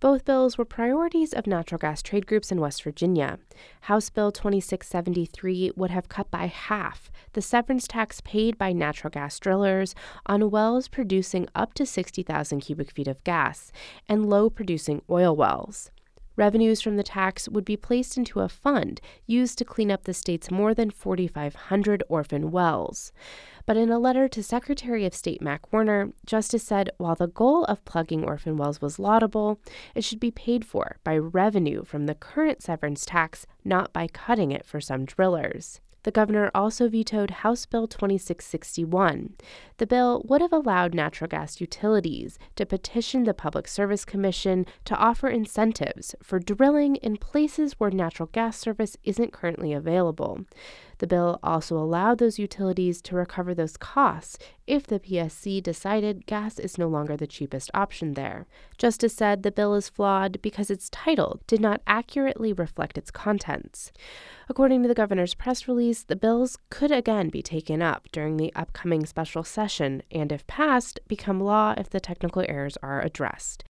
Both bills were priorities of natural gas trade groups in West Virginia. House Bill 2673 would have cut by half the severance tax paid by natural gas drillers on wells producing up to 60,000 cubic feet of gas and low-producing oil wells. Revenues from the tax would be placed into a fund used to clean up the state's more than 4,500 orphan wells. But in a letter to Secretary of State Mac Warner, Justice said while the goal of plugging orphan wells was laudable, it should be paid for by revenue from the current severance tax, not by cutting it for some drillers. The governor also vetoed House Bill 2661. The bill would have allowed natural gas utilities to petition the Public Service Commission to offer incentives for drilling in places where natural gas service isn't currently available. The bill also allowed those utilities to recover those costs if the PSC decided gas is no longer the cheapest option there. Justice said the bill is flawed because its title did not accurately reflect its contents. According to the governor's press release, the bills could again be taken up during the upcoming special session and, if passed, become law if the technical errors are addressed.